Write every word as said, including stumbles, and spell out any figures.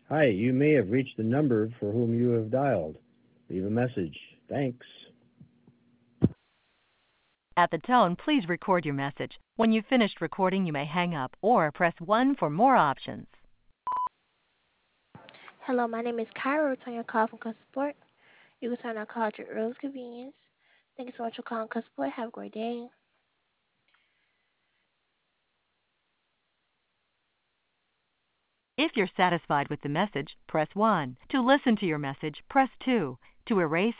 Hi, you may have reached the number for whom you have dialed. Leave a message. Thanks. At the tone, please record your message. When you've finished recording, you may hang up or press one for more options. Hello, my name is Kyra. Return your call from customer support. You can turn our call at your earliest convenience. Thank you so much for calling customer support. Have a great day. If you're satisfied with the message, press one. To listen to your message, press two. To erase